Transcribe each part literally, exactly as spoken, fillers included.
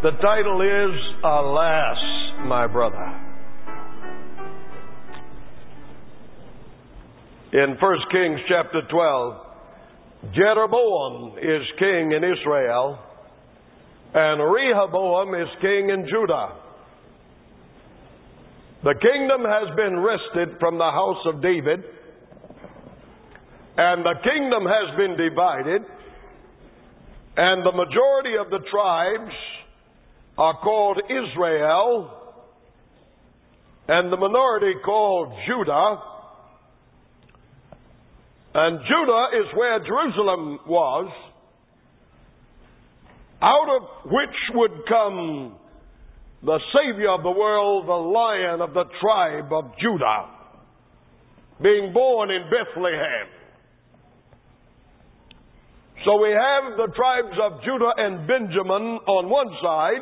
The title is, Alas, My Brother. In First Kings chapter twelve, Jeroboam is king in Israel, and Rehoboam is king in Judah. The kingdom has been wrested from the house of David, and the kingdom has been divided, and the majority of the tribes are called Israel, and the minority called Judah. And Judah is where Jerusalem was, out of which would come the Savior of the world, the Lion of the tribe of Judah, being born in Bethlehem. So we have the tribes of Judah and Benjamin on one side,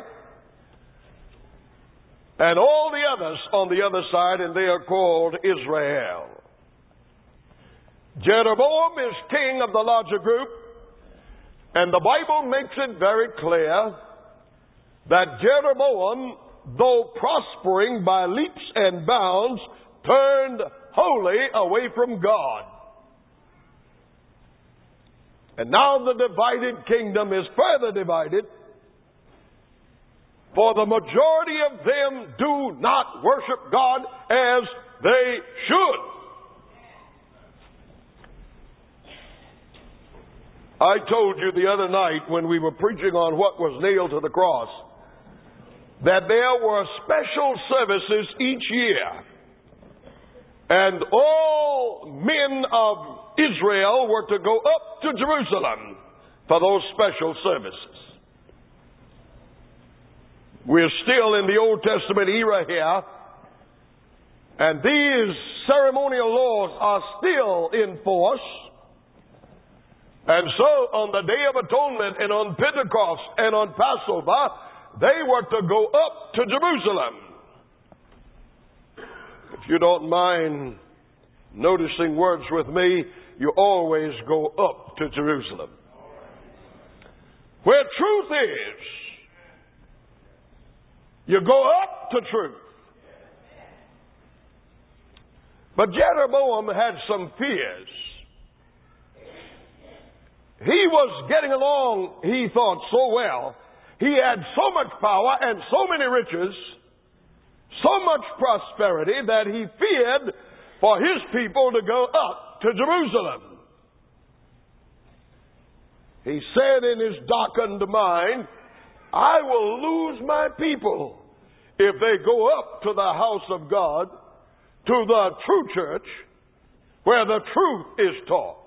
and all the others on the other side, and they are called Israel. Jeroboam is king of the larger group, and the Bible makes it very clear that Jeroboam, though prospering by leaps and bounds, turned wholly away from God. And now the divided kingdom is further divided, for the majority of them do not worship God as they should. I told you the other night when we were preaching on what was nailed to the cross that there were special services each year, and all men of Israel were to go up to Jerusalem for those special services. We're still in the Old Testament era here, and these ceremonial laws are still in force. And so on the Day of Atonement and on Pentecost and on Passover, they were to go up to Jerusalem. If you don't mind noticing words with me, you always go up to Jerusalem, where truth is. You go up to truth. But Jeroboam had some fears. He was getting along, he thought, so well. He had so much power and so many riches, so much prosperity, that he feared for his people to go up to Jerusalem. He said in his darkened mind, I will lose my people if they go up to the house of God, to the true church, where the truth is taught.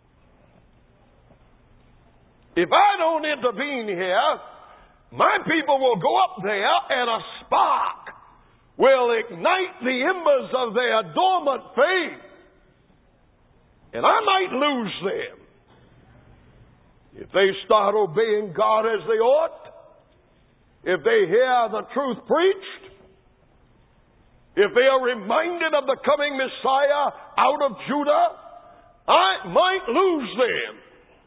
If I don't intervene here, my people will go up there and a spark will ignite the embers of their dormant faith. And I might lose them. If they start obeying God as they ought, if they hear the truth preached, if they are reminded of the coming Messiah out of Judah, I might lose them.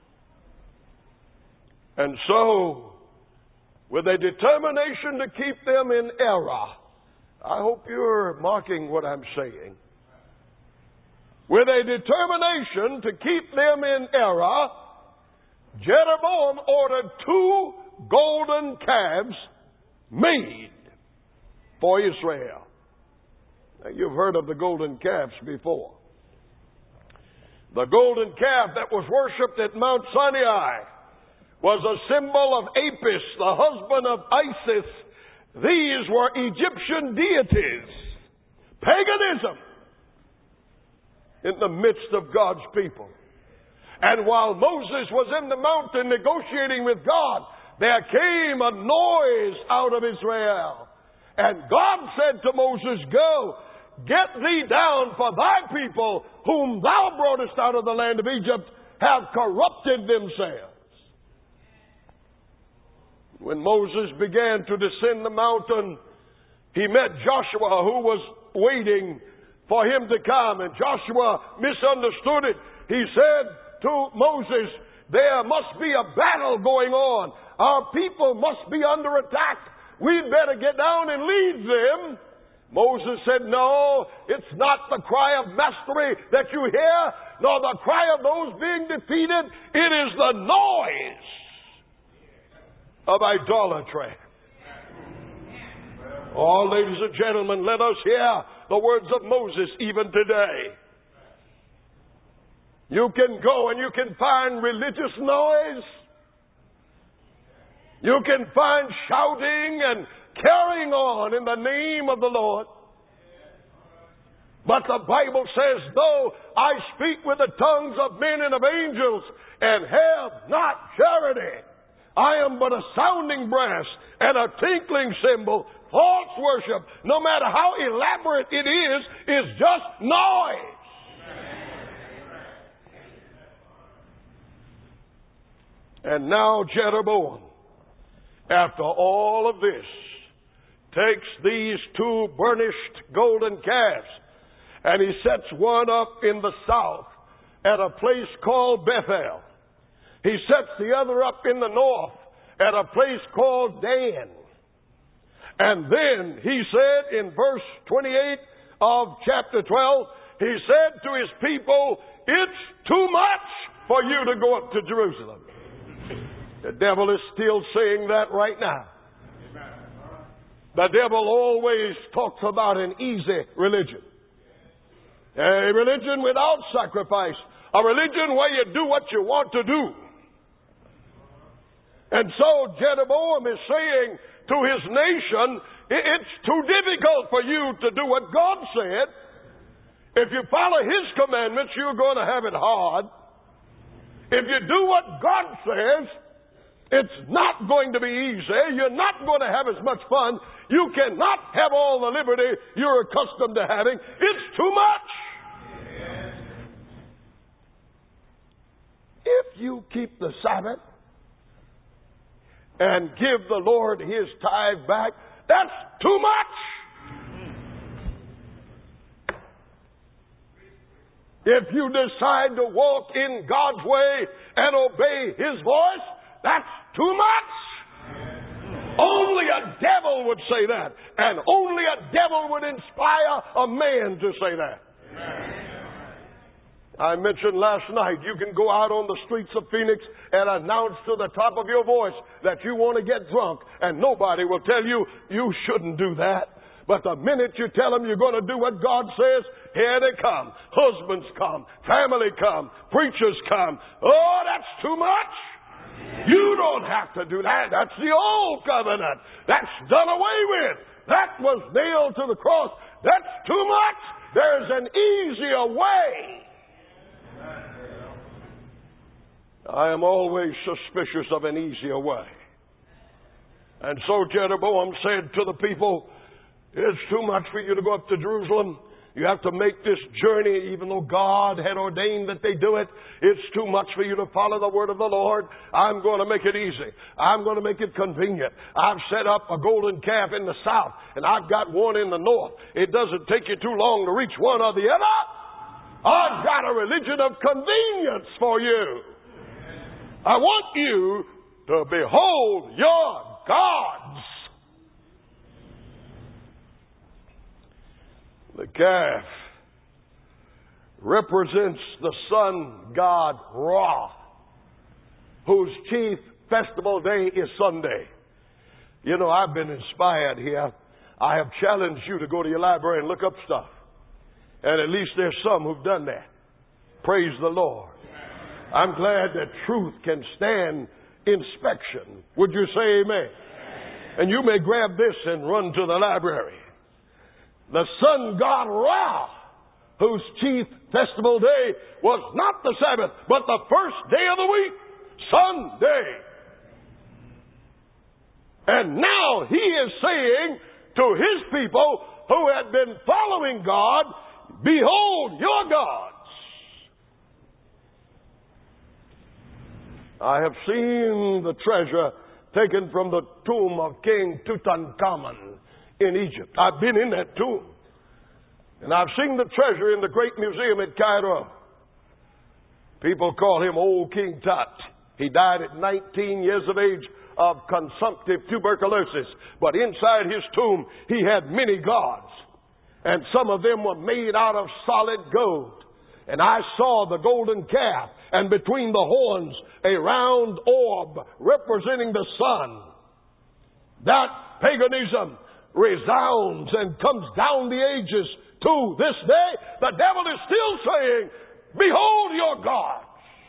And so, with a determination to keep them in error, I hope you're marking what I'm saying. With a determination to keep them in error, Jeroboam ordered two golden calves made for Israel. Now, you've heard of the golden calves before. The golden calf that was worshipped at Mount Sinai was a symbol of Apis, the husband of Isis. These were Egyptian deities. Paganism in the midst of God's people. And while Moses was in the mountain negotiating with God, there came a noise out of Israel. And God said to Moses, go, get thee down, for thy people, whom thou broughtest out of the land of Egypt, have corrupted themselves. When Moses began to descend the mountain, he met Joshua, who was waiting for him to come. And Joshua misunderstood it. He said to Moses, There must be a battle going on. Our people must be under attack. We'd better get down and lead them. Moses said, no, it's not the cry of mastery that you hear, nor the cry of those being defeated. It is the noise of idolatry. Oh, ladies and gentlemen, let us hear the words of Moses even today. You can go and you can find religious noise. You can find shouting and carrying on in the name of the Lord. But the Bible says, though I speak with the tongues of men and of angels and have not charity, I am but a sounding brass and a tinkling cymbal. False worship, no matter how elaborate it is, is just noise. And now Jeroboam, after all of this, takes these two burnished golden calves and he sets one up in the south at a place called Bethel. He sets the other up in the north at a place called Dan. And then he said in verse twenty-eight of chapter twelve, he said to his people, it's too much for you to go up to Jerusalem. The devil is still saying that right now. The devil always talks about an easy religion. A religion without sacrifice. A religion where you do what you want to do. And so Jeroboam is saying to his nation, it's too difficult for you to do what God said. If you follow His commandments, you're going to have it hard. If you do what God says, it's not going to be easy. You're not going to have as much fun. You cannot have all the liberty you're accustomed to having. It's too much. If you keep the Sabbath and give the Lord His tithe back, that's too much. If you decide to walk in God's way and obey His voice, that's too much. Only a devil would say that. And only a devil would inspire a man to say that. I mentioned last night, you can go out on the streets of Phoenix and announce to the top of your voice that you want to get drunk, and nobody will tell you, you shouldn't do that. But the minute you tell them you're going to do what God says, here they come. Husbands come. Family come. Preachers come. Oh, that's too much. You don't have to do that. That's the old covenant. That's done away with. That was nailed to the cross. That's too much. There's an easier way. I am always suspicious of an easier way. And so Jeroboam said to the people, it's too much for you to go up to Jerusalem. You have to make this journey, even though God had ordained that they do it. It's too much for you to follow the word of the Lord. I'm going to make it easy. I'm going to make it convenient. I've set up a golden calf in the south, and I've got one in the north. It doesn't take you too long to reach one or the other. I've got a religion of convenience for you. I want you to behold your gods. The calf represents the sun god Ra, whose chief festival day is Sunday. You know, I've been inspired here. I have challenged you to go to your library and look up stuff. And at least there's some who've done that. Praise the Lord. I'm glad that truth can stand inspection. Would you say amen? And you may grab this and run to the library. The sun god Ra, whose chief festival day was not the Sabbath, but the first day of the week, Sunday. And now he is saying to his people who had been following God, behold your gods. I have seen the treasure taken from the tomb of King Tutankhamun in Egypt. I've been in that tomb. And I've seen the treasure in the great museum at Cairo. People call him Old King Tut. He died at nineteen years of age of consumptive tuberculosis. But inside his tomb, he had many gods. And some of them were made out of solid gold. And I saw the golden calf, and between the horns, a round orb representing the sun. That paganism resounds and comes down the ages to this day. The devil is still saying, behold your gods.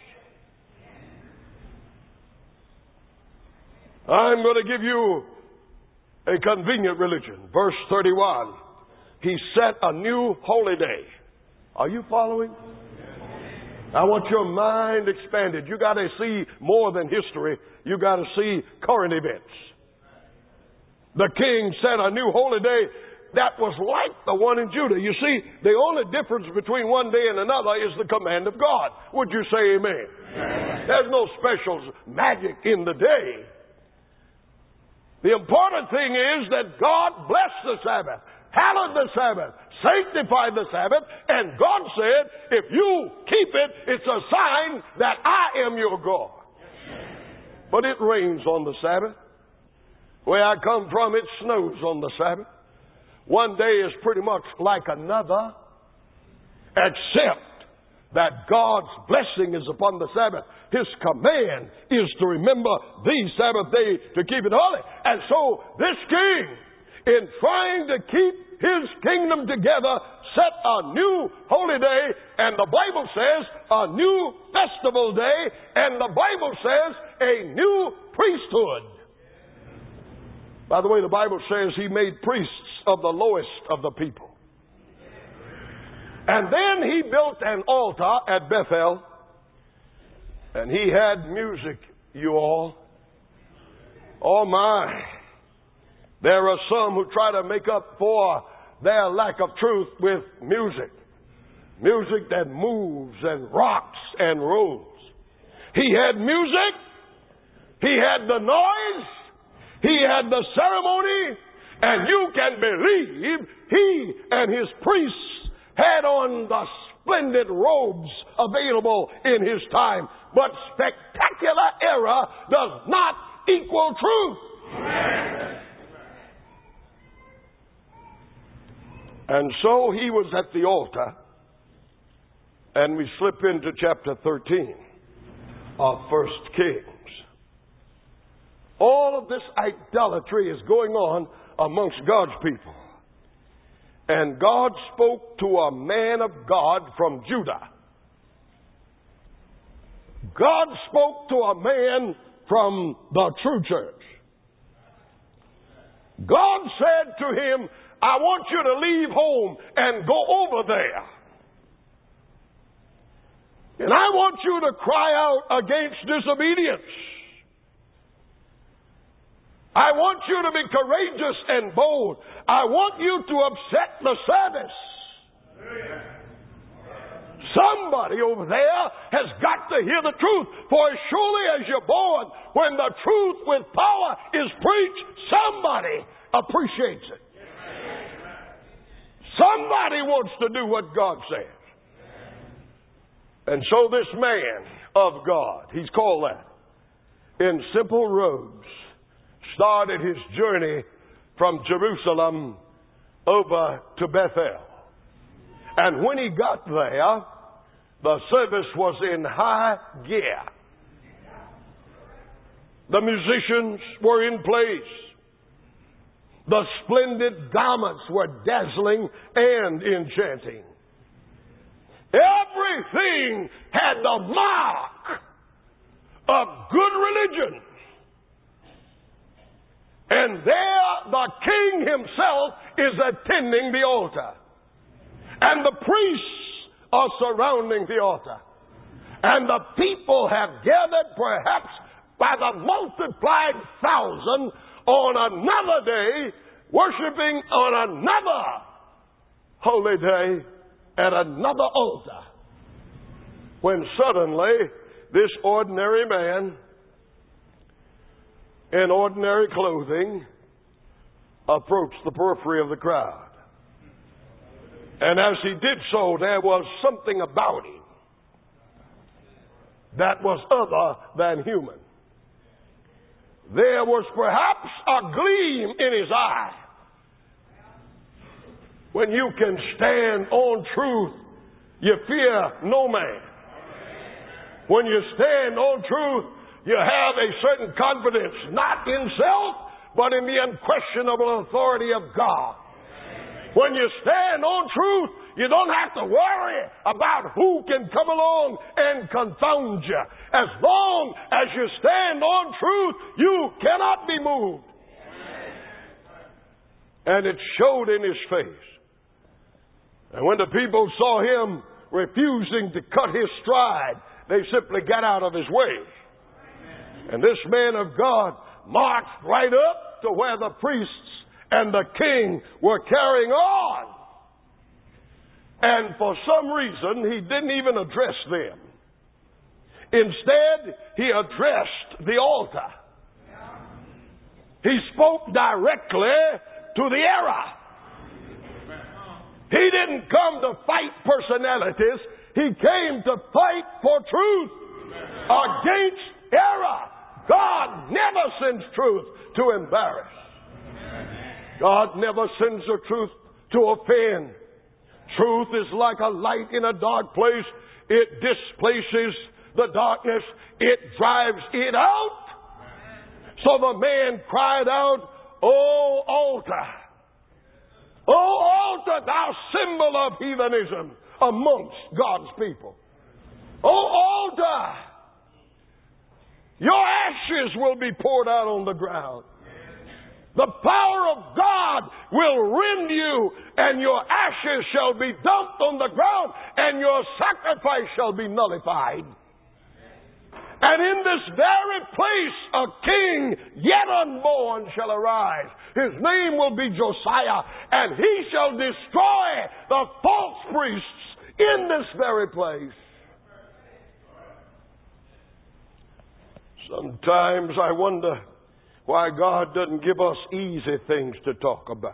I'm going to give you a convenient religion. Verse thirty-one. He set a new holy day. Are you following? I want your mind expanded. You got to see more than history. You got to see current events. The king set a new holy day that was like the one in Judah. You see, the only difference between one day and another is the command of God. Would you say amen? Amen. There's no special magic in the day. The important thing is that God blessed the Sabbath, hallowed the Sabbath, sanctified the Sabbath, and God said, if you keep it, it's a sign that I am your God. But it rains on the Sabbath. Where I come from, it snows on the Sabbath. One day is pretty much like another, except that God's blessing is upon the Sabbath. His command is to remember the Sabbath day to keep it holy. And so this king, in trying to keep his kingdom together, set a new holy day, and the Bible says a new festival day, and the Bible says a new priesthood. By the way, the Bible says he made priests of the lowest of the people. And then he built an altar at Bethel, and he had music, you all. Oh my. There are some who try to make up for their lack of truth with music. Music that moves and rocks and rolls. He had music. He had the noise. He had the ceremony. And you can believe he and his priests had on the splendid robes available in his time. But spectacular error does not equal truth. And so he was at the altar, and we slip into chapter thirteen of First Kings. All of this idolatry is going on amongst God's people. And God spoke to a man of God from Judah. God spoke to a man from the true church. God said to him, I want you to leave home and go over there. And I want you to cry out against disobedience. I want you to be courageous and bold. I want you to upset the Sabbath. Somebody over there has got to hear the truth. For as surely as you're born, when the truth with power is preached, somebody appreciates it. Somebody wants to do what God says. And so this man of God, he's called that, in simple robes, started his journey from Jerusalem over to Bethel. And when he got there, the service was in high gear. The musicians were in place. The splendid garments were dazzling and enchanting. Everything had the mark of good religion. And there the king himself is attending the altar. And the priests are surrounding the altar. And the people have gathered perhaps by the multiplied thousand on another day, worshiping on another holy day at another altar. When suddenly this ordinary man in ordinary clothing approached the periphery of the crowd. And as he did so, there was something about him that was other than human. There was perhaps a gleam in his eye. When you can stand on truth, you fear no man. When you stand on truth, you have a certain confidence, not in self, but in the unquestionable authority of God. When you stand on truth, you don't have to worry about who can come along and confound you. As long as you stand on truth, you cannot be moved. And it showed in his face. And when the people saw him refusing to cut his stride, they simply got out of his way. And this man of God marched right up to where the priests and the king were carrying on. And for some reason, he didn't even address them. Instead, he addressed the altar. He spoke directly to the error. He didn't come to fight personalities. He came to fight for truth against error. God never sends truth to embarrass. God never sends the truth to offend. Truth is like a light in a dark place. It displaces the darkness. It drives it out. So the man cried out, "O altar! O altar, thou symbol of heathenism amongst God's people. O altar! Your ashes will be poured out on the ground. The power of God will rend you, and your ashes shall be dumped on the ground, and your sacrifice shall be nullified. And in this very place a king yet unborn shall arise. His name will be Josiah, and he shall destroy the false priests in this very place." Sometimes I wonder why God doesn't give us easy things to talk about.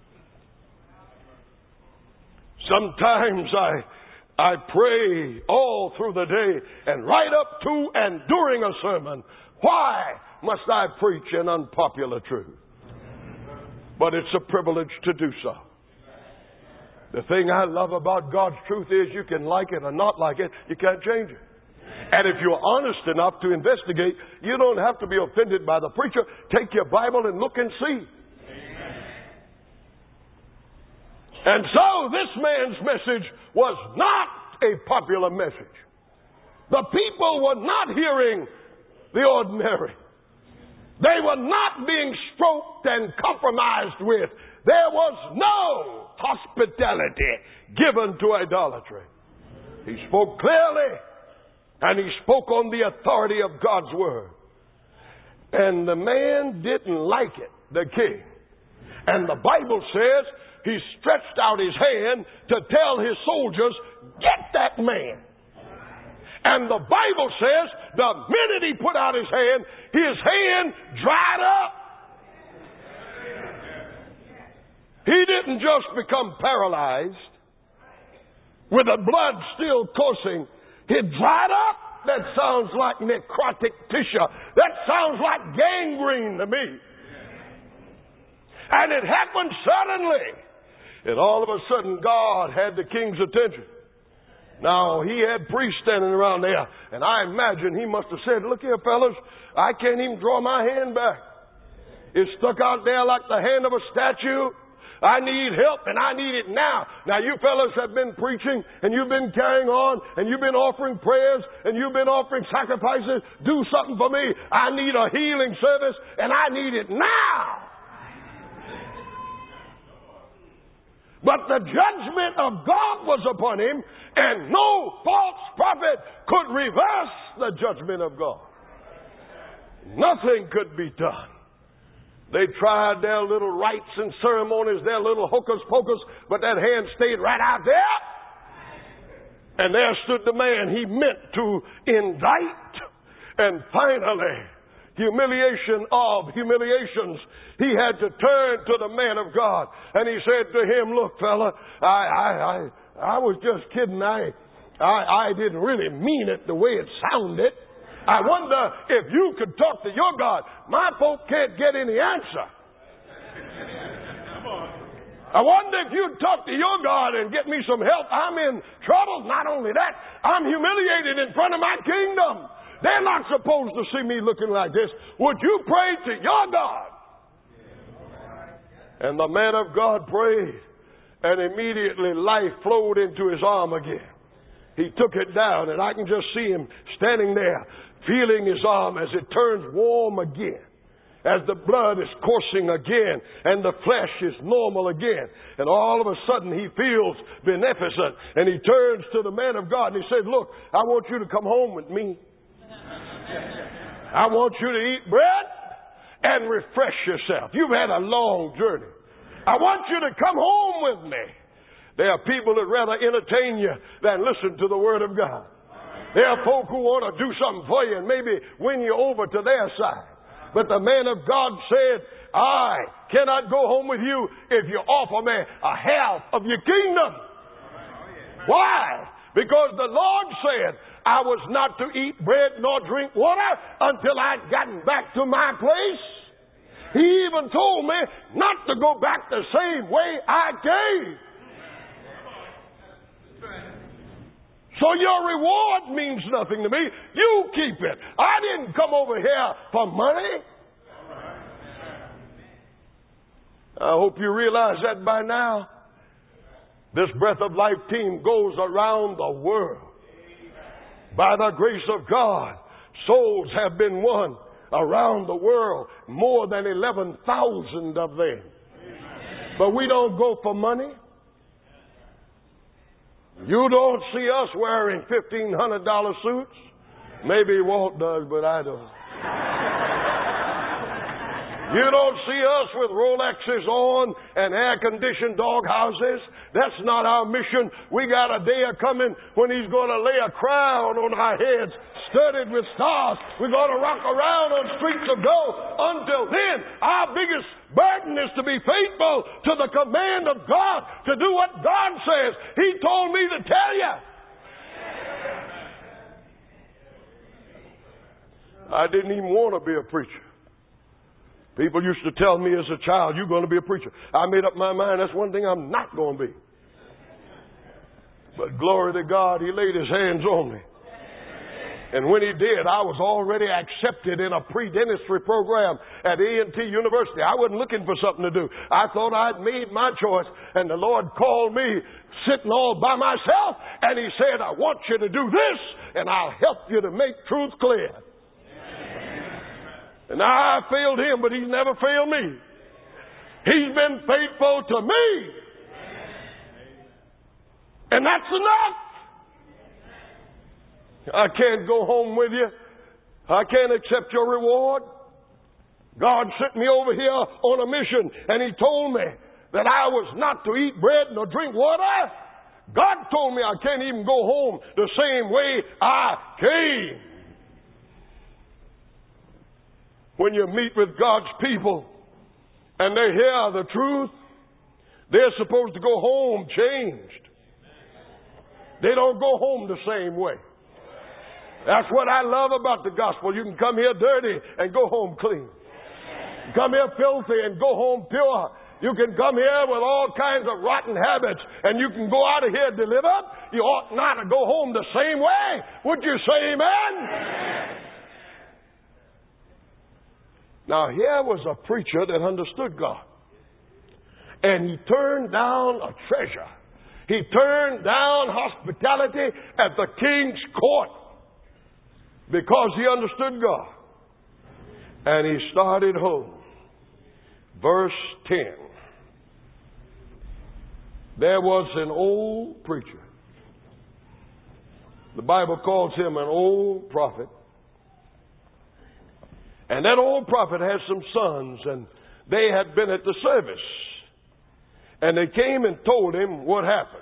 Sometimes I I pray all through the day and right up to and during a sermon, why must I preach an unpopular truth? But it's a privilege to do so. The thing I love about God's truth is you can like it or not like it, you can't change it. And if you're honest enough to investigate, you don't have to be offended by the preacher. Take your Bible and look and see. And so this man's message was not a popular message. The people were not hearing the ordinary. They were not being stroked and compromised with. There was no hospitality given to idolatry. He spoke clearly, and he spoke on the authority of God's word. And the man didn't like it, the king. And the Bible says he stretched out his hand to tell his soldiers, "Get that man." And the Bible says the minute he put out his hand, his hand dried up. He didn't just become paralyzed with the blood still coursing. He dried up. That sounds like necrotic tissue. That sounds like gangrene to me. And it happened suddenly. And all of a sudden, God had the king's attention. Now, he had priests standing around there. And I imagine he must have said, "Look here, fellas, I can't even draw my hand back. It's stuck out there like the hand of a statue. I need help, and I need it now." Now, you fellas have been preaching, and you've been carrying on, and you've been offering prayers, and you've been offering sacrifices. Do something for me. I need a healing service, and I need it now. But the judgment of God was upon him, and no false prophet could reverse the judgment of God. Nothing could be done. They tried their little rites and ceremonies, their little hocus pocus, but that hand stayed right out there. And there stood the man he meant to indict. And finally, humiliation of humiliations, he had to turn to the man of God. And he said to him, "Look, fella, I, I, I, I was just kidding. I, I, I didn't really mean it the way it sounded. I wonder if you could talk to your God. My folk can't get any answer. I wonder if you'd talk to your God and get me some help. I'm in trouble. Not only that, I'm humiliated in front of my kingdom. They're not supposed to see me looking like this. Would you pray to your God? And the man of God prayed, and immediately life flowed into his arm again. He took it down, and I can just see him standing there, feeling his arm as it turns warm again, as the blood is coursing again, and the flesh is normal again. And all of a sudden he feels beneficent, and he turns to the man of God, and he said, look, I want you to come home with me. I want you to eat bread and refresh yourself. You've had a long journey. I want you to come home with me. There are people that rather entertain you than listen to the Word of God. There are folk who want to do something for you and maybe win you over to their side. But the man of God said, I cannot go home with you if you offer me a half of your kingdom. Why? Because the Lord said, I was not to eat bread nor drink water until I'd gotten back to my place. He even told me not to go back the same way I came. So your reward means nothing to me. You keep it. I didn't come over here for money. I hope you realize that by now. This Breath of Life team goes around the world. By the grace of God, souls have been won around the world. More than eleven thousand of them. But we don't go for money. You don't see us wearing fifteen hundred dollars suits. Maybe Walt does, but I don't. You don't see us with Rolexes on and air-conditioned dog houses. That's not our mission. We got a day coming when He's going to lay a crown on our heads, studded with stars. We're going to rock around on streets of gold. Until then, our biggest burden is to be faithful to the command of God, to do what God says. He told me to tell you. I didn't even want to be a preacher. People used to tell me as a child, you're going to be a preacher. I made up my mind, that's one thing I'm not going to be. But glory to God, He laid His hands on me. And when He did, I was already accepted in a pre-dentistry program at A and T University. I wasn't looking for something to do. I thought I'd made my choice. And the Lord called me sitting all by myself. And He said, I want you to do this, and I'll help you to make truth clear. And I failed Him, but He's never failed me. He's been faithful to me. And that's enough. I can't go home with you. I can't accept your reward. God sent me over here on a mission, and He told me that I was not to eat bread nor drink water. God told me I can't even go home the same way I came. When you meet with God's people and they hear the truth, they're supposed to go home changed. They don't go home the same way. That's what I love about the gospel. You can come here dirty and go home clean. You come here filthy and go home pure. You can come here with all kinds of rotten habits and you can go out of here delivered. You ought not to go home the same way. Would you say amen? Amen. Now, here was a preacher that understood God. And he turned down a treasure. He turned down hospitality at the king's court because he understood God. And he started home. Verse ten. There was an old preacher. The Bible calls him an old prophet. And that old prophet had some sons, and they had been at the service. And they came and told him what happened.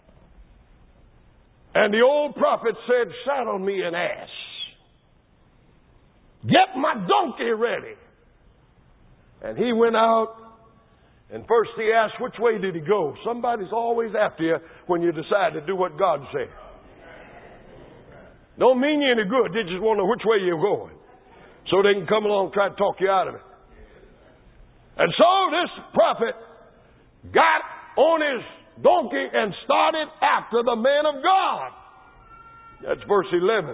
And the old prophet said, saddle me an ass. Get my donkey ready. And he went out, and first he asked, which way did he go? Somebody's always after you when you decide to do what God said. Don't mean you any good. They just want to know which way you're going, so they can come along and try to talk you out of it. And so this prophet got on his donkey and started after the man of God. That's verse eleven.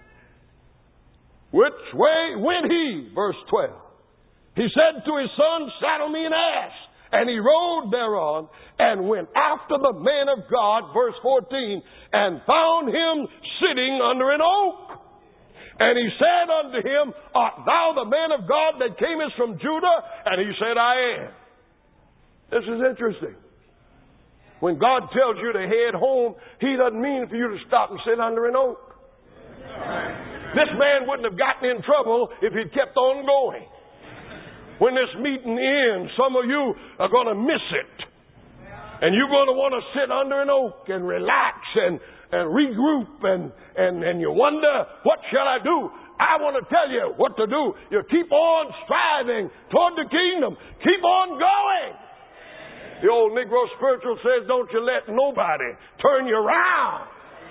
Which way went he? Verse twelve. He said to his son, saddle me an ass. And he rode thereon and went after the man of God, verse fourteen, and found him sitting under an oak. And he said unto him, art thou the man of God that camest from Judah? And he said, I am. This is interesting. When God tells you to head home, He doesn't mean for you to stop and sit under an oak. This man wouldn't have gotten in trouble if he'd kept on going. When this meeting ends, some of you are going to miss it. And you're going to want to sit under an oak and relax and, and regroup and, and, and you wonder, what shall I do? I want to tell you what to do. You keep on striving toward the kingdom. Keep on going. The old Negro spiritual says, don't you let nobody turn you around.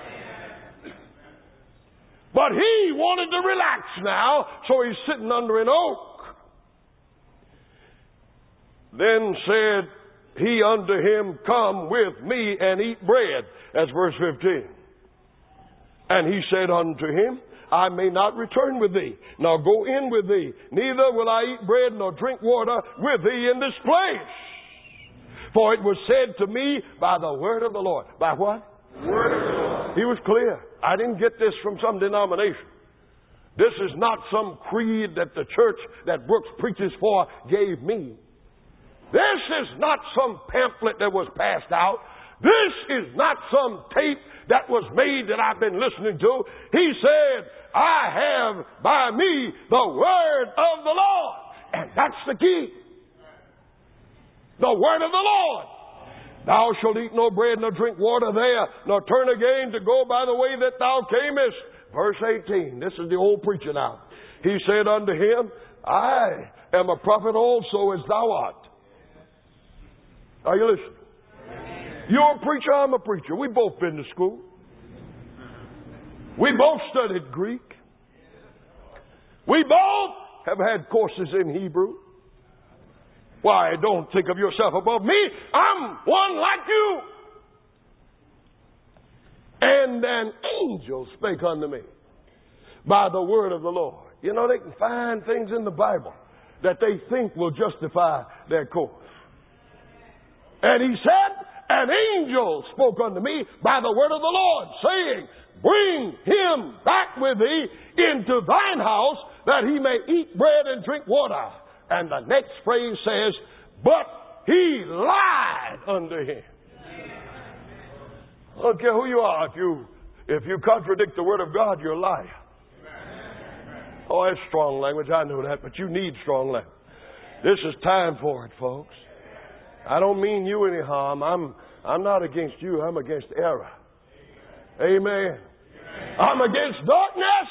But he wanted to relax now, so he's sitting under an oak. Then said he unto him, come with me and eat bread. That's verse fifteen. And he said unto him, I may not return with thee, nor go in with thee. Neither will I eat bread nor drink water with thee in this place. For it was said to me by the word of the Lord. By what? The word of the Lord. He was clear. I didn't get this from some denomination. This is not some creed that the church that Brooks preaches for gave me. This is not some pamphlet that was passed out. This is not some tape that was made that I've been listening to. He said, I have by me the word of the Lord. And that's the key. The word of the Lord. Thou shalt eat no bread nor drink water there, nor turn again to go by the way that thou camest. Verse eighteen. This is the old preacher now. He said unto him, I am a prophet also as thou art. Are you listening? You're a preacher, I'm a preacher. We both been to school. We both studied Greek. We both have had courses in Hebrew. Why, don't think of yourself above me. I'm one like you. And an angel spake unto me by the word of the Lord. You know, they can find things in the Bible that they think will justify their course. And he said, an angel spoke unto me by the word of the Lord, saying, bring him back with thee into thine house, that he may eat bread and drink water. And the next phrase says, but he lied unto him. I don't care who you are. If you, if you contradict the word of God, you're a liar. Oh, that's strong language. I know that, but you need strong language. This is time for it, folks. I don't mean you any harm. I'm, I'm not against you. I'm against error. Amen. Amen. I'm against darkness.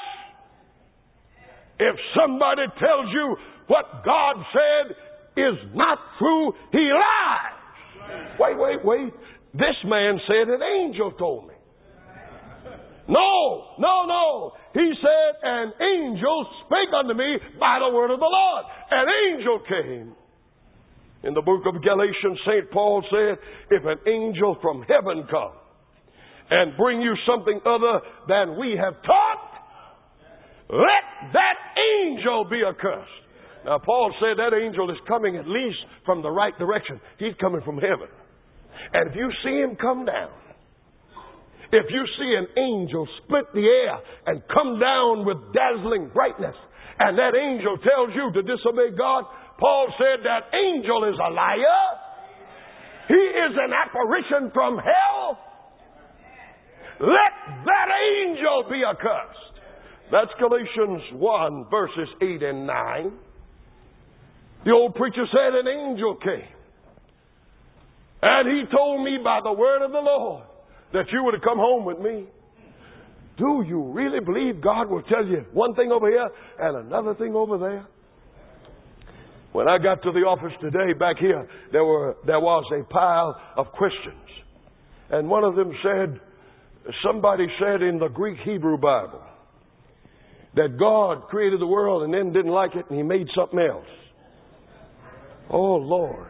If somebody tells you what God said is not true, he lies. Wait, wait, wait. This man said an angel told me. No, no, no. He said an angel spake unto me by the word of the Lord. An angel came. In the book of Galatians, Saint Paul said, if an angel from heaven come and bring you something other than we have taught, let that angel be accursed. Now, Paul said that angel is coming at least from the right direction. He's coming from heaven. And if you see him come down, if you see an angel split the air and come down with dazzling brightness, and that angel tells you to disobey God, Paul said that angel is a liar. He is an apparition from hell. Let that angel be accursed. That's Galatians one, verses eight and nine. The old preacher said an angel came. And he told me by the word of the Lord that you were to come home with me. Do you really believe God will tell you one thing over here and another thing over there? When I got to the office today back here, there were there was a pile of questions. And one of them said, Somebody said in the Greek Hebrew Bible that God created the world and then didn't like it and He made something else. Oh, Lord.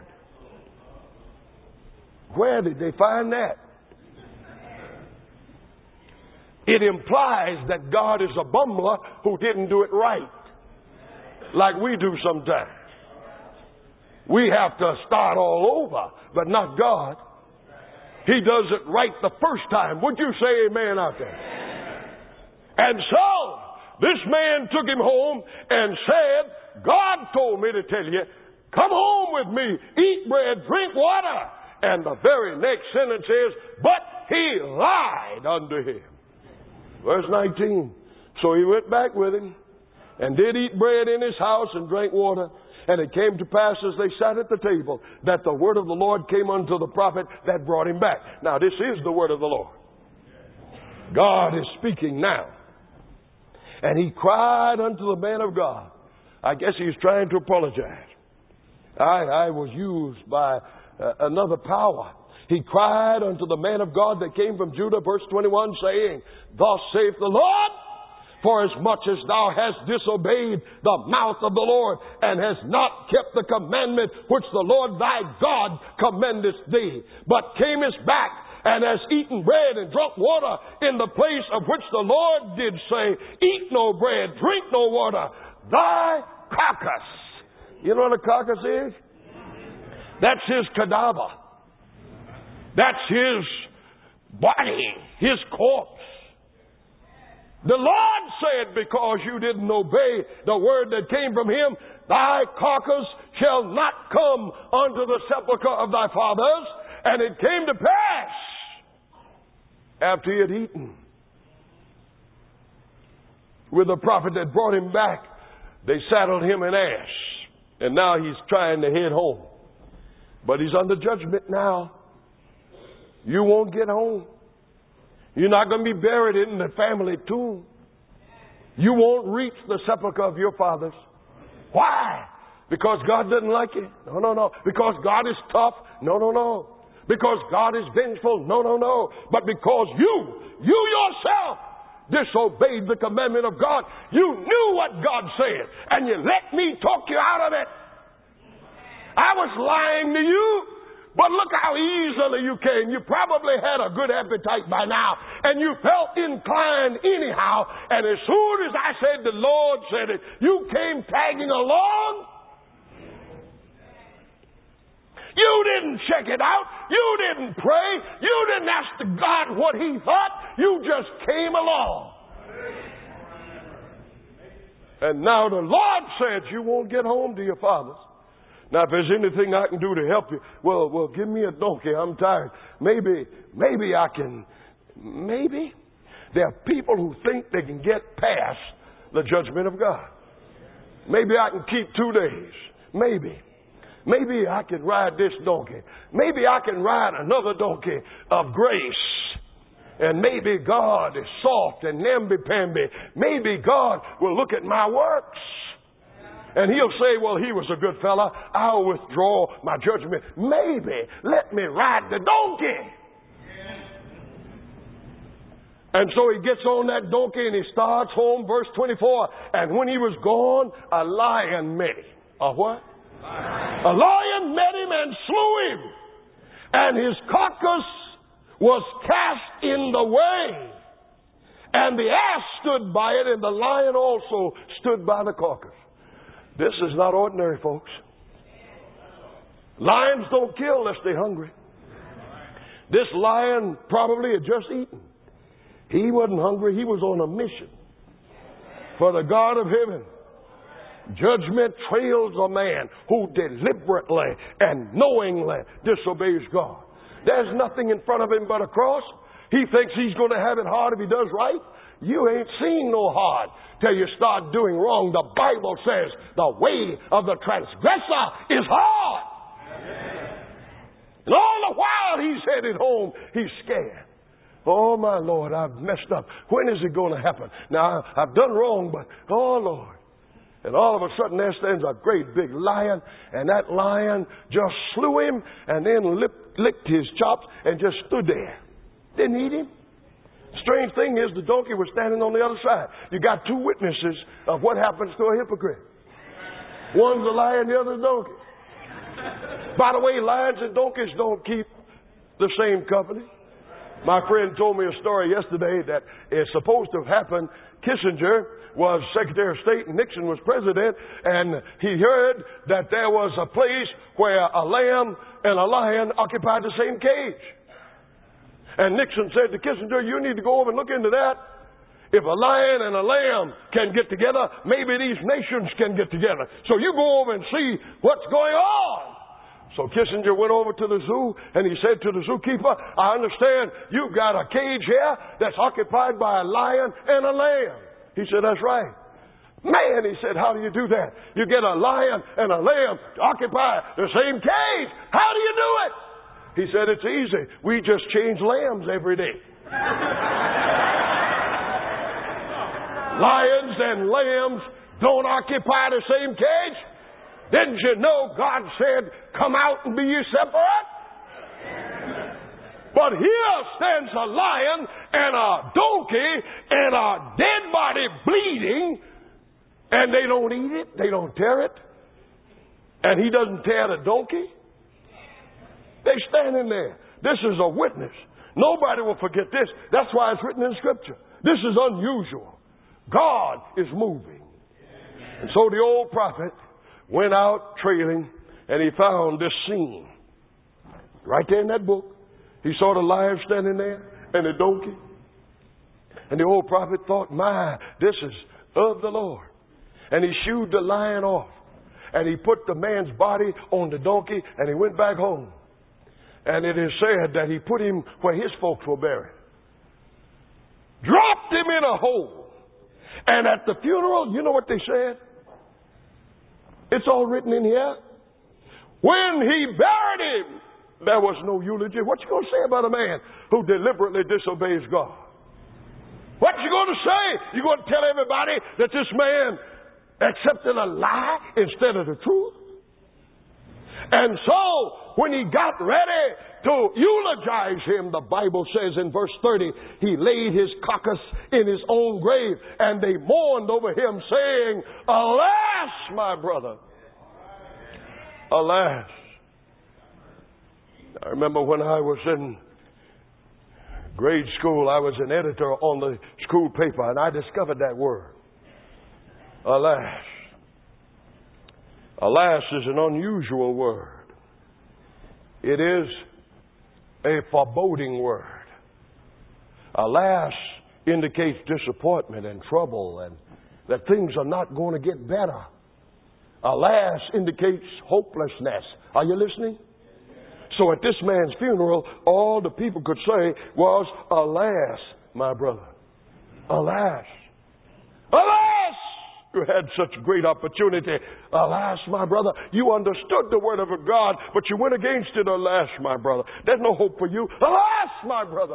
Where did they find that? It implies that God is a bumbler who didn't do it right, like we do sometimes. We have to start all over, but not God. He does it right the first time. Would you say amen out there? And so, this man took him home and said, God told me to tell you, come home with me, eat bread, drink water. And the very next sentence is, but he lied unto him. Verse nineteen. So he went back with him and did eat bread in his house and drank water. And it came to pass as they sat at the table that the word of the Lord came unto the prophet that brought him back. Now this is the word of the Lord. God is speaking now. And he cried unto the man of God. I guess he's trying to apologize. I, I was used by uh, another power. He cried unto the man of God that came from Judah, verse twenty-one, saying, thus saith the Lord, for as much as thou hast disobeyed the mouth of the Lord, and hast not kept the commandment which the Lord thy God commandeth thee, but camest back, and hast eaten bread and drunk water in the place of which the Lord did say, eat no bread, drink no water, thy carcass. You know what a carcass is? That's his cadaver. That's his body, his corpse. The Lord said, because you didn't obey the word that came from him, thy carcass shall not come unto the sepulchre of thy fathers. And it came to pass, after he had eaten with the prophet that brought him back, they saddled him an ass. And now he's trying to head home. But he's under judgment now. You won't get home. You're not going to be buried in the family tomb. You won't reach the sepulchre of your fathers. Why? Because God doesn't like it? No, no, no. Because God is tough? No, no, no. Because God is vengeful? No, no, no. But because you, you yourself disobeyed the commandment of God. You knew what God said, and you let me talk you out of it. I was lying to you. But look how easily you came. You probably had a good appetite by now. And you felt inclined anyhow. And as soon as I said the Lord said it, you came tagging along. You didn't check it out. You didn't pray. You didn't ask God what he thought. You just came along. And now the Lord said you won't get home to your fathers. Now, if there's anything I can do to help you, well, well, give me a donkey. I'm tired. Maybe, maybe I can, maybe. There are people who think they can get past the judgment of God. Maybe I can keep two days. Maybe. Maybe I can ride this donkey. Maybe I can ride another donkey of grace. And maybe God is soft and namby-pamby. Maybe God will look at my works. And he'll say, well, he was a good fella. I'll withdraw my judgment. Maybe let me ride the donkey. And so he gets on that donkey and he starts home, verse twenty-four. And when he was gone, a lion met him. A what? Lion. A lion met him and slew him. And his carcass was cast in the way. And the ass stood by it, and the lion also stood by the carcass. This is not ordinary, folks. Lions don't kill unless they're hungry. This lion probably had just eaten. He wasn't hungry. He was on a mission for the God of heaven. Judgment trails a man who deliberately and knowingly disobeys God. There's nothing in front of him but a cross. He thinks he's going to have it hard if he does right. You ain't seen no hard till you start doing wrong. The Bible says the way of the transgressor is hard. Amen. And all the while he's headed home, he's scared. Oh, my Lord, I've messed up. When is it going to happen? Now, I've done wrong, but, oh, Lord. And all of a sudden there stands a great big lion, and that lion just slew him and then licked, licked his chops and just stood there. Didn't eat him. Strange thing is the donkey was standing on the other side. You got two witnesses of what happens to a hypocrite. One's a lion, the other's a donkey. By the way, lions and donkeys don't keep the same company. My friend told me a story yesterday that is supposed to have happened. Kissinger was Secretary of State and Nixon was president, and he heard that there was a place where a lamb and a lion occupied the same cage. And Nixon said to Kissinger, you need to go over and look into that. If a lion and a lamb can get together, maybe these nations can get together. So you go over and see what's going on. So Kissinger went over to the zoo and he said to the zookeeper, I understand you've got a cage here that's occupied by a lion and a lamb. He said, that's right. Man, he said, how do you do that? You get a lion and a lamb to occupy the same cage. How do you do it? He said, it's easy. We just change lambs every day. Lions and lambs don't occupy the same cage. Didn't you know God said, come out and be ye separate? But here stands a lion and a donkey and a dead body bleeding, and they don't eat it, they don't tear it, and he doesn't tear the donkey. They standing there. This is a witness. Nobody will forget this. That's why it's written in Scripture. This is unusual. God is moving. And so the old prophet went out trailing, and he found this scene. Right there in that book, he saw the lion standing there, and the donkey. And the old prophet thought, my, this is of the Lord. And he shooed the lion off, and he put the man's body on the donkey, and he went back home. And it is said that he put him where his folks were buried. Dropped him in a hole. And at the funeral, you know what they said? It's all written in here. When he buried him, there was no eulogy. What you going to say about a man who deliberately disobeys God? What you going to say? You going to tell everybody that this man accepted a lie instead of the truth? And so, when he got ready to eulogize him, the Bible says in verse thirty, he laid his carcass in his own grave, and they mourned over him, saying, alas, my brother, alas. I remember when I was in grade school, I was an editor on the school paper, and I discovered that word, alas. Alas is an unusual word. It is a foreboding word. Alas indicates disappointment and trouble and that things are not going to get better. Alas indicates hopelessness. Are you listening? So at this man's funeral, all the people could say was, alas, my brother. Alas. Alas! You had such a great opportunity. Alas, my brother, you understood the word of God, but you went against it. Alas, my brother. There's no hope for you. Alas, my brother.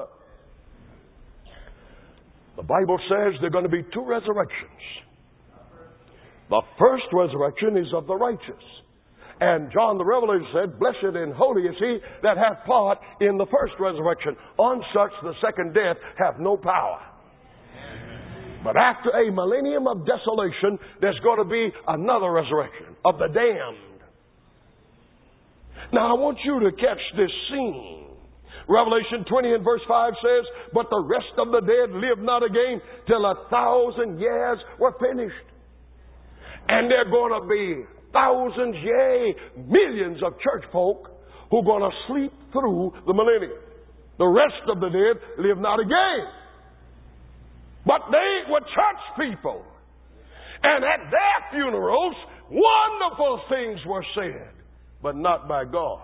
The Bible says there are going to be two resurrections. The first resurrection is of the righteous. And John the Revelator said, blessed and holy is he that hath part in the first resurrection. On such the second death hath no power. But after a millennium of desolation, there's going to be another resurrection of the damned. Now I want you to catch this scene. Revelation twenty and verse five says, but the rest of the dead live not again till a thousand years were finished. And there are going to be thousands, yea, millions of church folk who are going to sleep through the millennium. The rest of the dead live not again. But they were church people. And at their funerals, wonderful things were said, but not by God.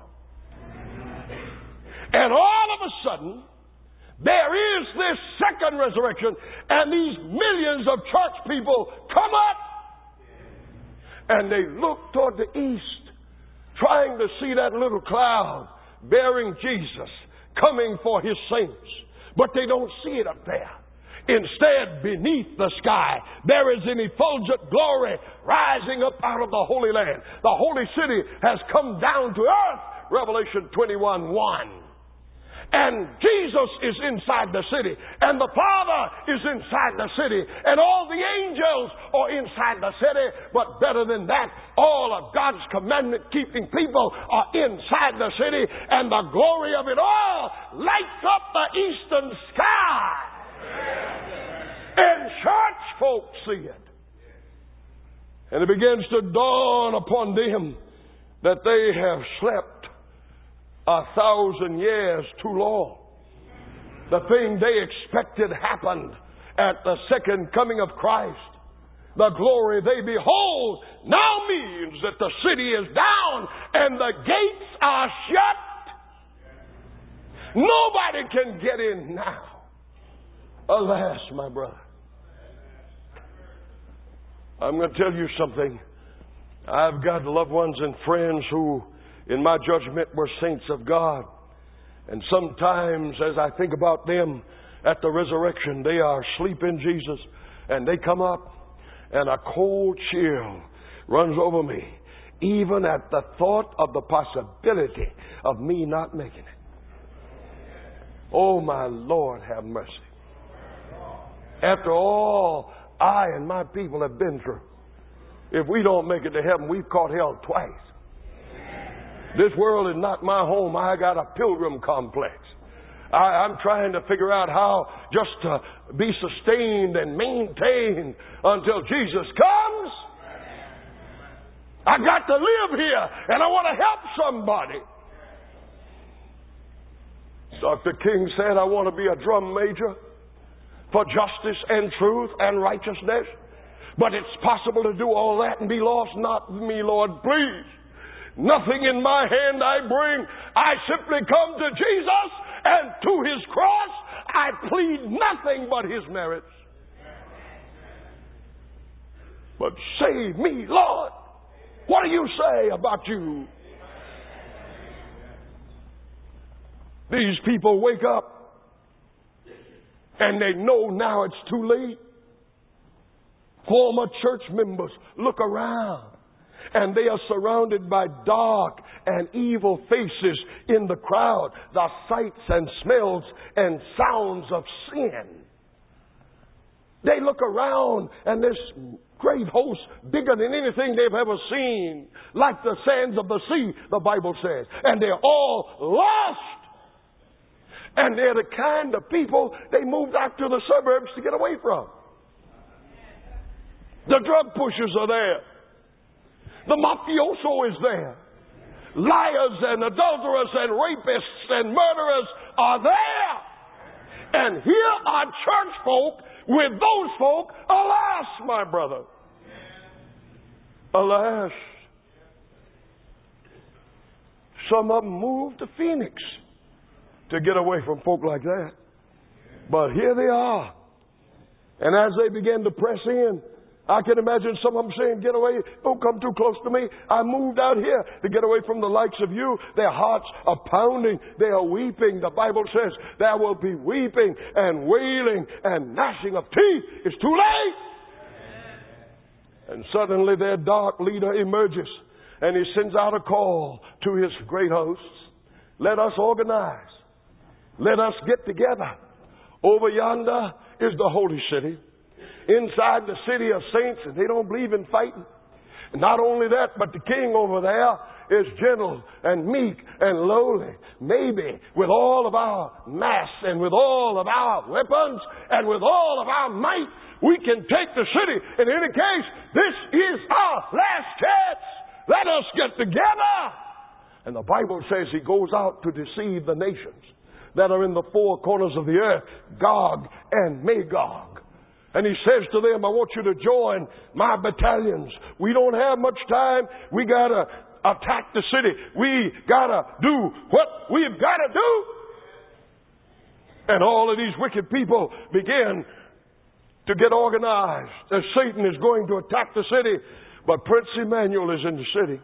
And all of a sudden, there is this second resurrection, and these millions of church people come up, and they look toward the east, trying to see that little cloud bearing Jesus, coming for his saints. But they don't see it up there. Instead, beneath the sky, there is an effulgent glory rising up out of the Holy Land. The holy city has come down to earth, Revelation twenty-one one. And Jesus is inside the city. And the Father is inside the city. And all the angels are inside the city. But better than that, all of God's commandment-keeping people are inside the city. And the glory of it all lights up the eastern sky. And church folks see it. And it begins to dawn upon them that they have slept a thousand years too long. The thing they expected happened at the second coming of Christ. The glory they behold now means that the city is down and the gates are shut. Nobody can get in now. Alas, my brother. I'm going to tell you something. I've got loved ones and friends who, in my judgment, were saints of God. And sometimes as I think about them at the resurrection, they are asleep in Jesus and they come up and a cold chill runs over me, even at the thought of the possibility of me not making it. Oh, my Lord, have mercy. After all I and my people have been through, if we don't make it to heaven, we've caught hell twice. This world is not my home. I got a pilgrim complex. I, I'm trying to figure out how just to be sustained and maintained until Jesus comes. I got to live here and I want to help somebody. Doctor King said, I want to be a drum major for justice and truth and righteousness. But it's possible to do all that and be lost. Not me, Lord, please. Nothing in my hand I bring. I simply come to Jesus, and to His cross I plead nothing but His merits. But save me, Lord. What do you say about you? These people wake up and they know now it's too late. Former church members look around and they are surrounded by dark and evil faces in the crowd, the sights and smells and sounds of sin. They look around and this great host, bigger than anything they've ever seen, like the sands of the sea, the Bible says. And they're all lost. And they're the kind of people they moved out to the suburbs to get away from. The drug pushers are there. The mafioso is there. Liars and adulterers and rapists and murderers are there. And here are church folk with those folk. Alas, my brother. Alas. Some of them moved to Phoenix to get away from folk like that. But here they are. And as they begin to press in, I can imagine some of them saying, get away, don't come too close to me. I moved out here to get away from the likes of you. Their hearts are pounding. They are weeping. The Bible says there will be weeping and wailing and gnashing of teeth. It's too late. And suddenly their dark leader emerges and he sends out a call to his great hosts. Let us organize. Let us get together. Over yonder is the holy city. Inside the city of saints, and they don't believe in fighting. Not only that, but the king over there is gentle and meek and lowly. Maybe with all of our mass and with all of our weapons and with all of our might, we can take the city. In any case, this is our last chance. Let us get together. And the Bible says he goes out to deceive the nations that are in the four corners of the earth, Gog and Magog. And he says to them, I want you to join my battalions. We don't have much time. We got to attack the city. We got to do what we've got to do. And all of these wicked people begin to get organized as Satan is going to attack the city. But Prince Emmanuel is in the city.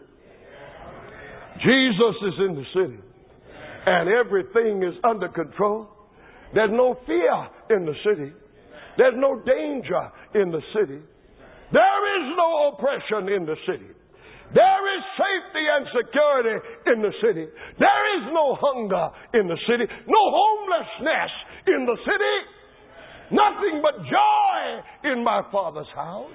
Jesus is in the city. And everything is under control. There's no fear in the city. There's no danger in the city. There is no oppression in the city. There is safety and security in the city. There is no hunger in the city. No homelessness in the city. Nothing but joy in my Father's house.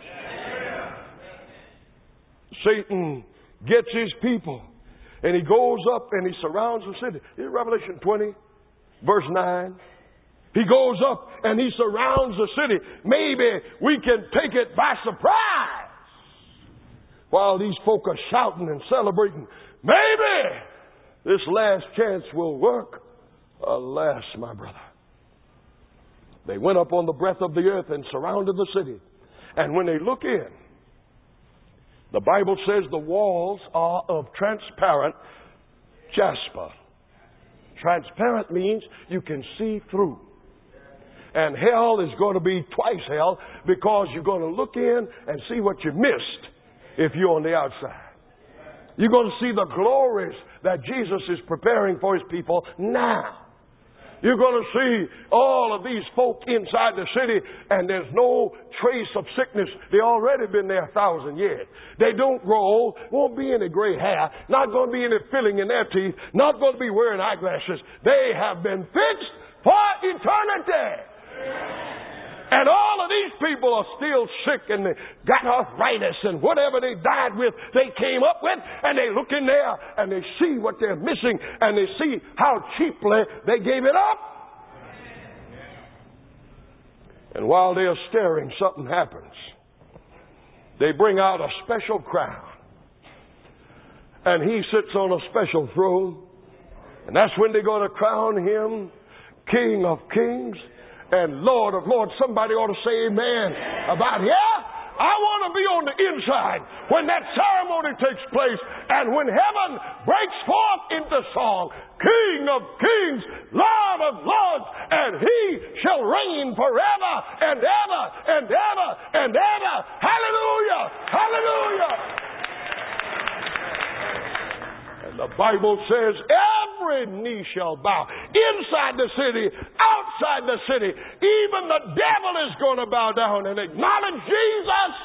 Satan gets his people and he goes up and he surrounds the city. In Revelation twenty, verse nine, he goes up and he surrounds the city. Maybe we can take it by surprise. While these folk are shouting and celebrating, maybe this last chance will work. Alas, my brother. They went up on the breadth of the earth and surrounded the city. And when they look in, the Bible says the walls are of transparent jasper. Transparent means you can see through. And hell is going to be twice hell because you're going to look in and see what you missed if you're on the outside. You're going to see the glories that Jesus is preparing for his people now. You're going to see all of these folk inside the city and there's no trace of sickness. They already been there a thousand years. They don't grow old. Won't be any gray hair. Not going to be any filling in their teeth. Not going to be wearing eyeglasses. They have been fixed for eternity. And all of these people are still sick and they got arthritis and whatever they died with, they came up with, and they look in there and they see what they're missing and they see how cheaply they gave it up. And while they're staring, something happens. They bring out a special crown and he sits on a special throne, and that's when they're going to crown him King of Kings and Lord of Lords. Somebody ought to say amen about here. I want to be on the inside when that ceremony takes place and when heaven breaks forth into song, King of Kings, Lord of Lords, and he shall reign forever and ever and ever and ever. Hallelujah! Hallelujah! The Bible says every knee shall bow. Inside the city, outside the city, even the devil is going to bow down and acknowledge Jesus.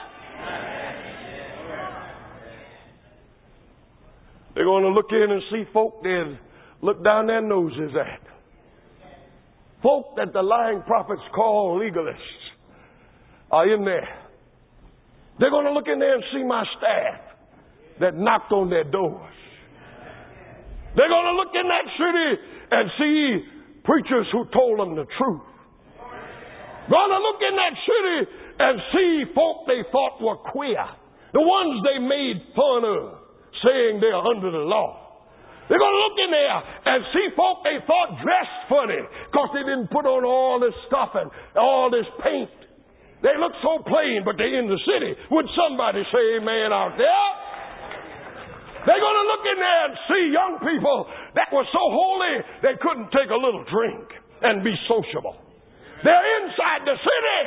They're going to look in and see folk they look down their noses at. Folk that the lying prophets call legalists are in there. They're going to look in there and see my staff that knocked on their doors. They're going to look in that city and see preachers who told them the truth. Going to look in that city and see folk they thought were queer. The ones they made fun of, saying they're under the law. They're going to look in there and see folk they thought dressed funny because they didn't put on all this stuff and all this paint. They look so plain, but they're in the city. Would somebody say amen out there? They're going to look in there and see young people that were so holy they couldn't take a little drink and be sociable. They're inside the city.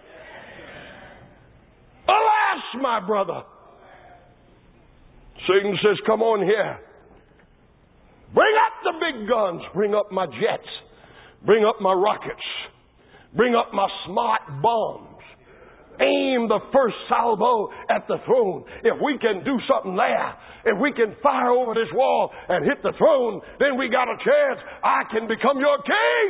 Alas, my brother. Satan says, come on here. Bring up the big guns. Bring up my jets. Bring up my rockets. Bring up my smart bombs. Aim the first salvo at the throne. If we can do something there, if we can fire over this wall and hit the throne, then we got a chance. I can become your king.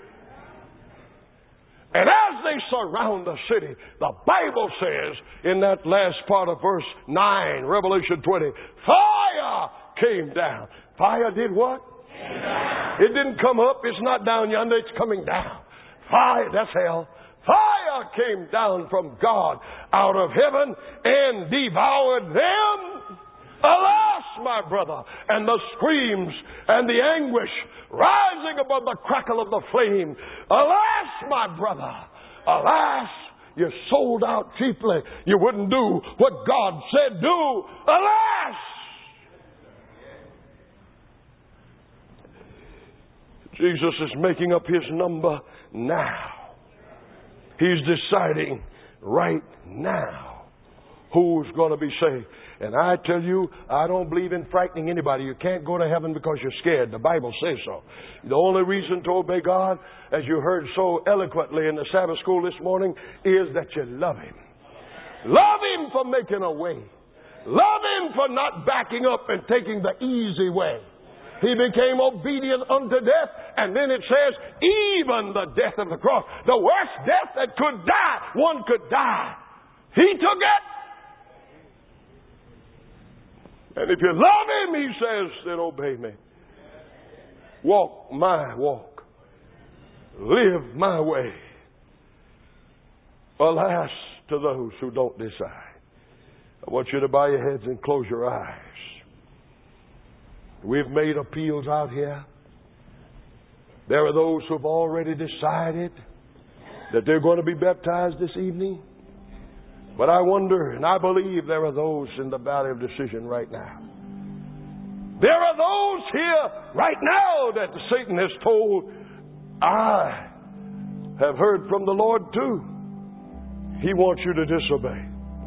And as they surround the city, the Bible says in that last part of verse nine, Revelation twenty, fire came down. Fire did what? Came down. It didn't come up. It's not down yonder. It's coming down. Fire, that's hell. Fire came down from God out of heaven and devoured them. Alas, my brother, and the screams and the anguish rising above the crackle of the flame. Alas, my brother, alas, you sold out cheaply. You wouldn't do what God said do. Alas! Jesus is making up his number now. He's deciding right now who's going to be saved. And I tell you, I don't believe in frightening anybody. You can't go to heaven because you're scared. The Bible says so. The only reason to obey God, as you heard so eloquently in the Sabbath school this morning, is that you love him. Love him for making a way. Love him for not backing up and taking the easy way. He became obedient unto death. And then it says, even the death of the cross. The worst death that could die, one could die. He took it. And if you love him, he says, then obey me. Walk my walk. Live my way. Alas to those who don't decide. I want you to bow your heads and close your eyes. We've made appeals out here. There are those who have already decided that they're going to be baptized this evening. But I wonder, and I believe there are those in the valley of decision right now. There are those here right now that Satan has told, I have heard from the Lord too. He wants you to disobey.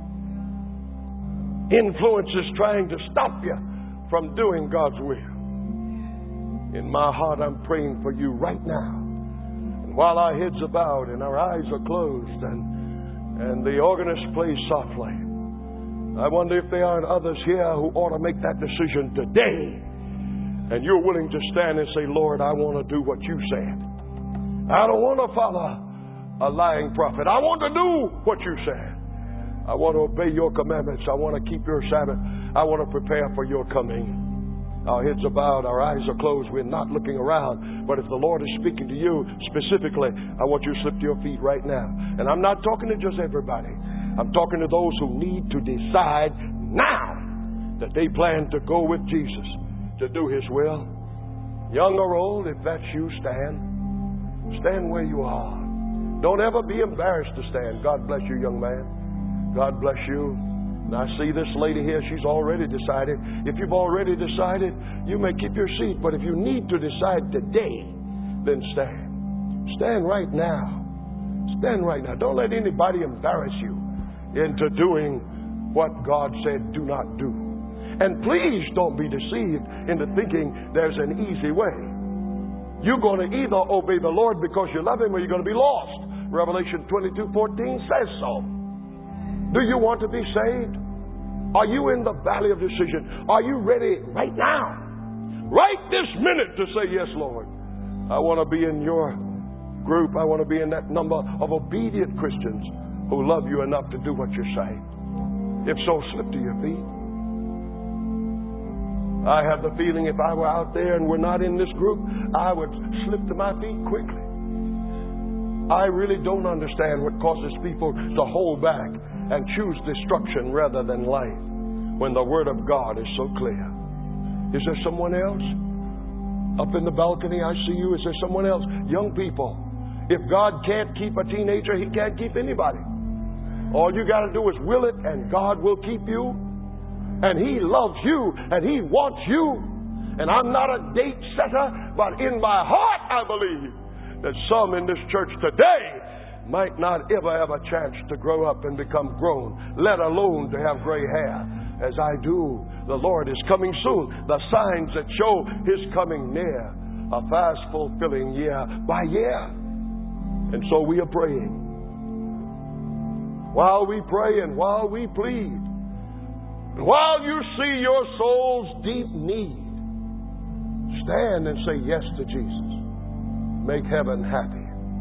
Influence is trying to stop you from doing God's will. In my heart, I'm praying for you right now. And while our heads are bowed and our eyes are closed and, and the organist plays softly, I wonder if there aren't others here who ought to make that decision today. And you're willing to stand and say, Lord, I want to do what you said. I don't want to follow a lying prophet. I want to do what you said. I want to obey your commandments. I want to keep your Sabbath. I want to prepare for your coming. Our heads are bowed. Our eyes are closed. We're not looking around. But if the Lord is speaking to you specifically, I want you to slip to your feet right now. And I'm not talking to just everybody. I'm talking to those who need to decide now that they plan to go with Jesus to do His will. Young or old, if that's you, stand. Stand where you are. Don't ever be embarrassed to stand. God bless you, young man. God bless you. And I see this lady here, she's already decided. If you've already decided, you may keep your seat. But if you need to decide today, then stand. Stand right now. Stand right now. Don't let anybody embarrass you into doing what God said do not do. And please don't be deceived into thinking there's an easy way. You're going to either obey the Lord because you love Him or you're going to be lost. Revelation twenty-two fourteen says so. Do you want to be saved? Are you in the valley of decision? Are you ready right now, right this minute, to say, yes, Lord, I want to be in your group. I want to be in that number of obedient Christians who love you enough to do what you say. If so, slip to your feet. I have the feeling if I were out there and were not in this group, I would slip to my feet quickly. I really don't understand what causes people to hold back and choose destruction rather than life when the Word of God is so clear. Is there someone else? Up in the balcony, I see you. Is there someone else? Young people, if God can't keep a teenager, He can't keep anybody. All you got to do is will it, and God will keep you. And He loves you, and He wants you. And I'm not a date setter, but in my heart I believe that some in this church today might not ever have a chance to grow up and become grown, let alone to have gray hair. As I do, the Lord is coming soon. The signs that show His coming near, a fast fulfilling year by year. And so we are praying. While we pray and while we plead, while you see your soul's deep need, stand and say yes to Jesus. Make heaven happy.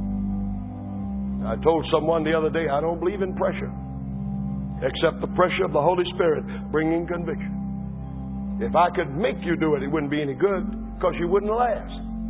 I told someone the other day, I don't believe in pressure, except the pressure of the Holy Spirit bringing conviction. If I could make you do it, it wouldn't be any good because you wouldn't last.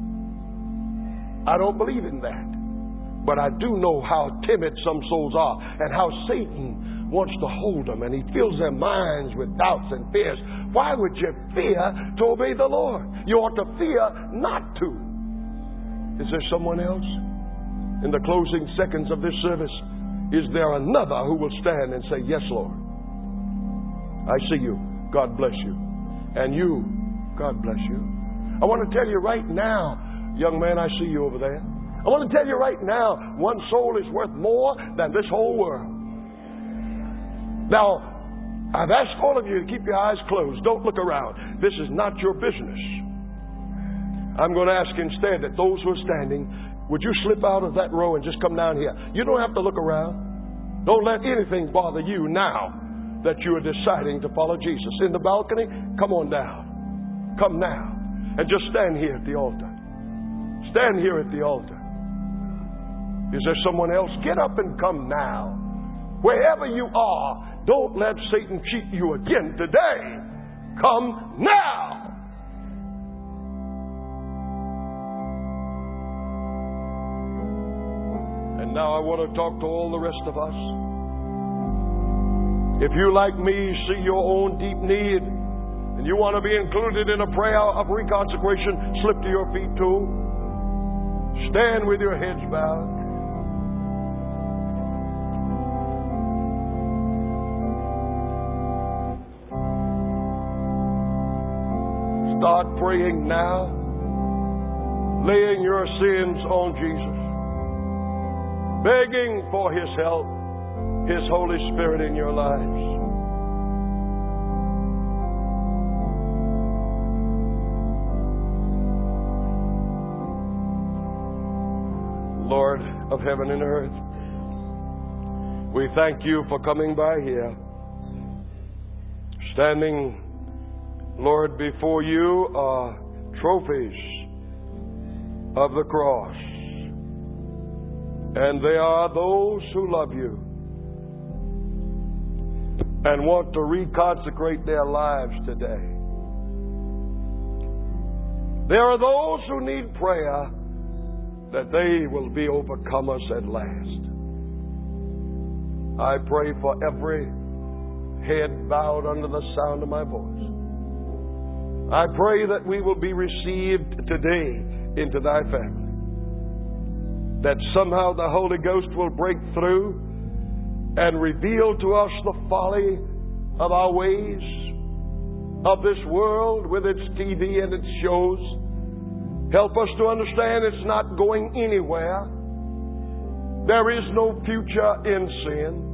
I don't believe in that. But I do know how timid some souls are and how Satan wants to hold them, and he fills their minds with doubts and fears. Why would you fear to obey the Lord? You ought to fear not to. Is there someone else? In the closing seconds of this service, is there another who will stand and say, yes, Lord? I see you. God bless you. And you, God bless you. I want to tell you right now, young man, I see you over there. I want to tell you right now, one soul is worth more than this whole world. Now, I've asked all of you to keep your eyes closed. Don't look around. This is not your business. I'm going to ask instead that those who are standing, would you slip out of that row and just come down here? You don't have to look around. Don't let anything bother you now that you are deciding to follow Jesus. In the balcony, come on down. Come now. And just stand here at the altar. Stand here at the altar. Is there someone else? Get up and come now. Wherever you are, don't let Satan cheat you again today. Come now. And now I want to talk to all the rest of us. If you, like me, see your own deep need and you want to be included in a prayer of reconsecration, slip to your feet too. Stand with your heads bowed. Start praying now, laying your sins on Jesus, begging for His help, His Holy Spirit in your lives. Lord of heaven and earth, we thank you for coming by here, standing, Lord, before you are trophies of the cross. And they are those who love you and want to reconsecrate their lives today. There are those who need prayer that they will be overcomers at last. I pray for every head bowed under the sound of my voice. I pray that we will be received today into thy family. That somehow the Holy Ghost will break through and reveal to us the folly of our ways, of this world with its T V and its shows. Help us to understand it's not going anywhere. There is no future in sin.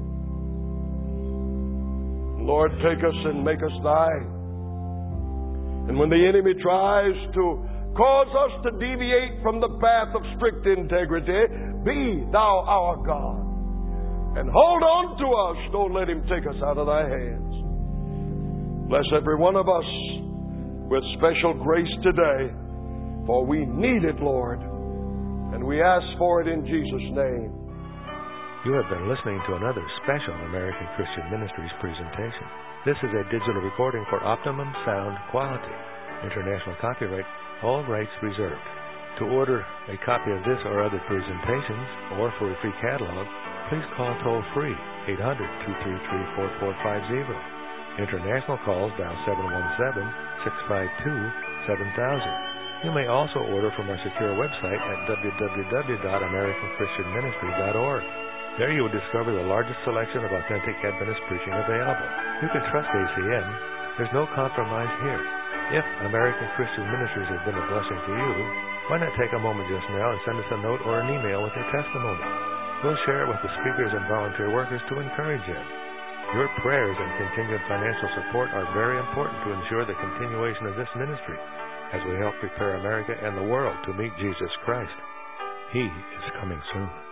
Lord, take us and make us thine. And when the enemy tries to cause us to deviate from the path of strict integrity, be thou our God. And hold on to us. Don't let him take us out of thy hands. Bless every one of us with special grace today, for we need it, Lord. And we ask for it in Jesus' name. You have been listening to another special American Christian Ministries presentation. This is a digital recording for optimum sound quality. International copyright, all rights reserved. To order a copy of this or other presentations, or for a free catalog, please call toll-free eight hundred, two three three, four four five zero. International calls dial seven one seven, six five two, seven thousand. You may also order from our secure website at w w w dot american christian ministry dot org. There you will discover the largest selection of authentic Adventist preaching available. You can trust A C N. There's no compromise here. If American Christian Ministries has been a blessing to you, why not take a moment just now and send us a note or an email with your testimony? We'll share it with the speakers and volunteer workers to encourage them. Your prayers and continued financial support are very important to ensure the continuation of this ministry as we help prepare America and the world to meet Jesus Christ. He is coming soon.